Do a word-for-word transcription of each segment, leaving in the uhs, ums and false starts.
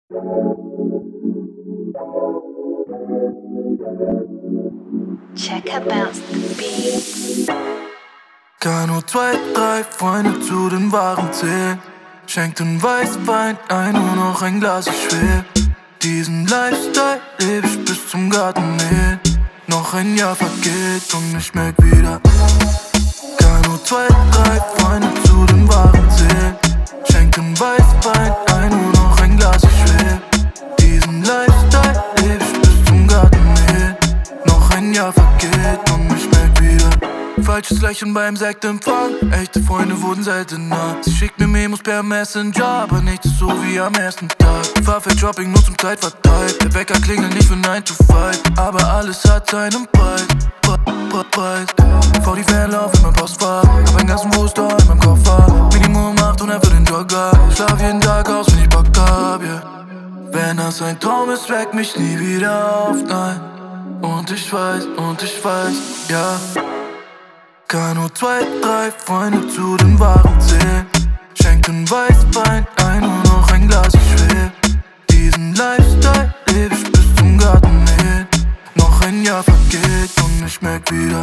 Checker bounce the beat. Kann nur zwei, drei Freunde zu den Waren zählen. Schenkt den Weißwein ein, nur noch ein Glas ist schwer. Diesen Lifestyle lebe ich bis zum Garten hin. Noch ein Jahr vergeht und ich merk wieder. Kann nur zwei, drei Freunde zu den Waren zählen. Schenkt den Weißwein ein, nur noch ein Glas ist schwer. Diesen Lifestyle lebe ich bis zum Garten hin. Noch ein Jahr vergeht und ich merk wieder. Falsches Lächeln beim Sektempfang. Echte Freunde wurden seltener. Sie schickt mir Memos per Messenger, aber nichts ist so wie am ersten Tag. Fahr für Shopping nur zum Zeitvertreib. Der Wecker klingelt nicht für nine to five, aber alles hat seinen Preis. Preis. V die Fanlauf in mein Postfach. Hab einen ganzen Wohnstore in meinem Koffer. Minimum achthundert für den Jogger. Schlaf jeden Tag aus, wenn ich Bock hab, yeah. Wenn das ein Traum ist, weck mich nie wieder auf, nein. Und ich weiß, und ich weiß, ja. Kann nur zwei, drei Freunde zu den Waren zählen. Schenkt den Weißwein ein, nur noch ein Glas ist schwer. Diesen Lifestyle lebe ich bis zum Garten hin. Noch ein Jahr vergeht und ich merk wieder.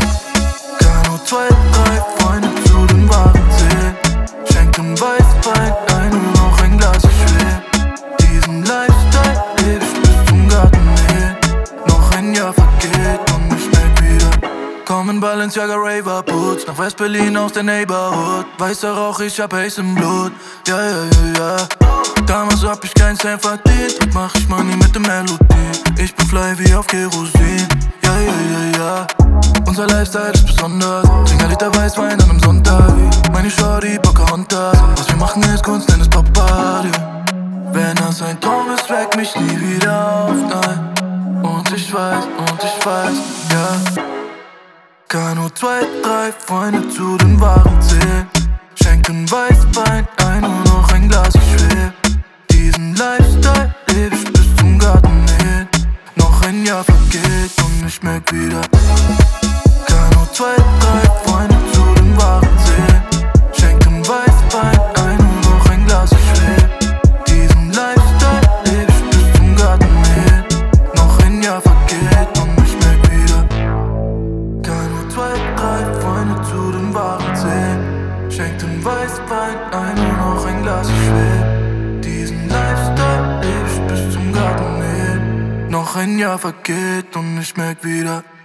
Kann nur zwei, drei Freunde zu den Waren zählen. Schenkt den Weißwein ein, nur noch ein Glas ist schwer. Diesen Lifestyle lebe ich bis zum Garten hin. Noch ein Jahr vergeht und ich merk wieder. Komm in Balenciaga Raver Boots nach West-Berlin aus der Neighborhood. Weißer Rauch, ich hab Haze im Blut. Ja, ja, ja, ja. Damals hab ich keinen Cent verdient und mach ich Money mit der Melodie. Ich bin fly wie auf Kerosin. Ja, ja, ja, ja. Unser Lifestyle ist besonders. Trink ein Liter Weißwein an einem Sonntag. Meine Shorty, Pocahontas. Was wir machen ist Kunst, denn es Pop Party. Wenn das ein Traum ist, weck mich nie wieder auf, nein. Und ich weiß, und ich weiß, ja. Kann nur zwei, drei Freunde zu den Waren zählen. Schenkt den Weißwein ein, nur noch ein Glas ist schwer. Diesen Lifestyle lebe ich bis zum Garten hin. Noch ein Jahr vergeht und ich merk wieder. Kann nur zwei, drei Freunde zu den Waren zählen. Schenkt den Weißwein ein, nur noch ein Glas ist schwer. Diesen Lifestyle lebe ich bis zum Garten hin. Noch ein Jahr vergeht und ich merk wieder. Kann nur zwei, drei Freunde zu den Waren zählen. Schenkt den Weißwein ein, nur noch ein Glas ist schwer. Diesen Lifestyle lebe ich bis zum Garten hin. Noch ein Jahr vergeht und ich merk wieder.